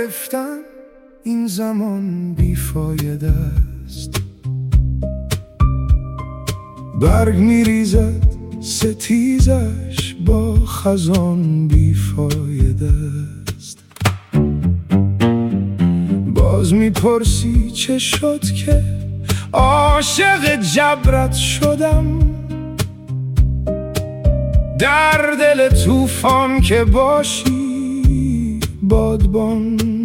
گرفتن این زمان بیفایده است. برگ میریزد ستیزش با خزان بیفایده است. باز میپرسی چه شد که عاشق جبرت شدم، در دل طوفان که باشی بادبان